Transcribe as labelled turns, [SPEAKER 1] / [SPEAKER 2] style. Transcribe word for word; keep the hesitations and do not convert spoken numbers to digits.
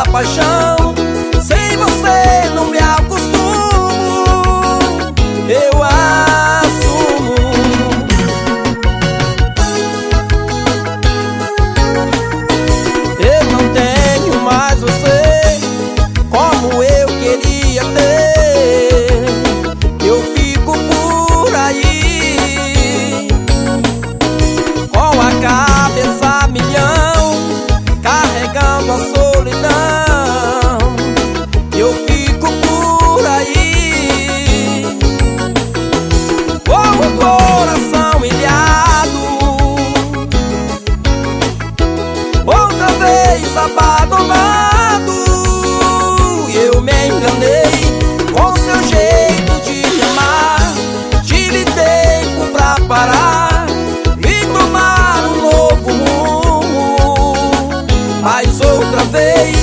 [SPEAKER 1] da paixão. Sem você não me acostumo, eu assumo. Eu não tenho mais você como eu queria ter. Eu fico por aí com a cabeça a milhão, carregando a solidão. Eu fico por aí com o coração ilhado, outra vez abandonado. Eu me enganei com seu jeito de amar, tive tempo pra parar e tomar um novo rumo. Mas outra vez